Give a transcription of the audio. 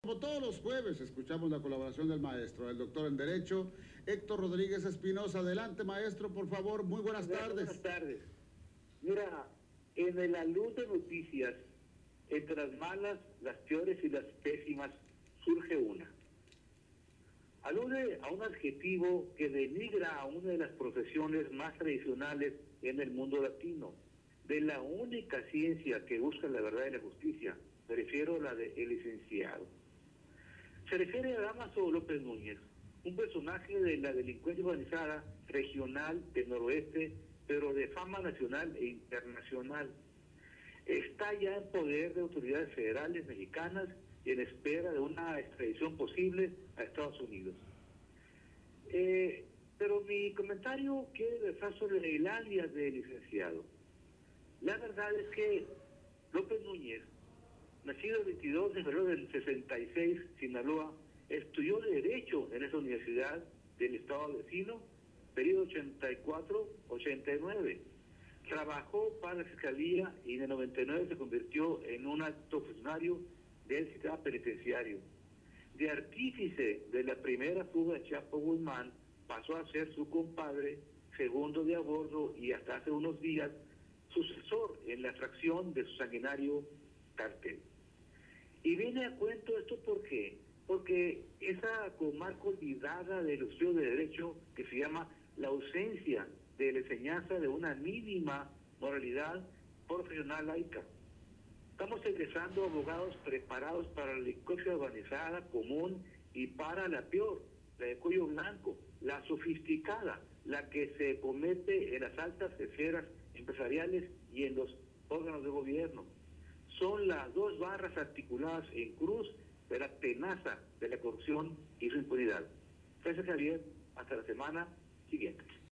Como todos los jueves, escuchamos la colaboración del maestro, el doctor en Derecho, Héctor Rodríguez Espinosa. Adelante, maestro, por favor. Muy buenas tardes. Buenas tardes. Mira, en la luz de noticias, entre las malas, las peores y las pésimas, surge una. Alude a un adjetivo que denigra a una de las profesiones más tradicionales en el mundo latino, de la única ciencia que busca la verdad y la justicia. Me refiero a la de el licenciado. Se refiere a Dámaso López Núñez, un personaje de la delincuencia organizada regional del noroeste, pero de fama nacional e internacional. Está ya en poder de autoridades federales mexicanas y en espera de una extradición posible a Estados Unidos. Pero mi comentario quiere versar sobre el alias del licenciado. La verdad es que López Núñez, nacido el 22 de febrero del 66, Sinaloa, estudió Derecho en esa universidad del estado vecino, periodo 84-89. Trabajó para la Fiscalía y en el 99 se convirtió en un alto funcionario del sistema penitenciario. De artífice de la primera fuga de Chapo Guzmán, pasó a ser su compadre, segundo de a bordo y hasta hace unos días, sucesor en la fracción de su sanguinario cartel. Y viene a cuento esto porque esa comarca olvidada del estudio de Derecho que se llama la ausencia de la enseñanza de una mínima moralidad profesional laica. Estamos egresando abogados preparados para la delincuencia organizada, común y para la peor, la de cuello blanco, la sofisticada, la que se comete en las altas esferas empresariales y en los órganos de gobierno. Son las dos barras articuladas en cruz de la tenaza de la corrupción y su impunidad. Gracias, Javier. Hasta la semana siguiente.